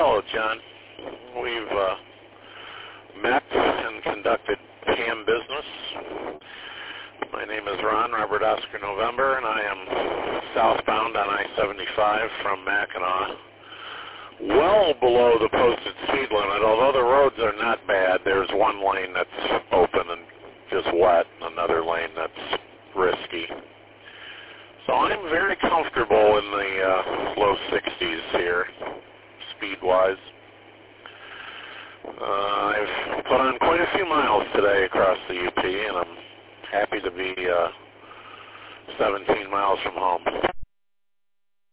Hello, John. We've met and conducted ham business. My name is Ron, Robert Oscar November, and I am southbound on I-75 from Mackinac, well below the posted speed limit. Although the roads are not bad, there's one lane that's open and just wet, and another lane that's risky. So I'm very comfortable in the low 60s here, speed-wise. I've put on quite a few miles today across the UP, and I'm happy to be 17 miles from home.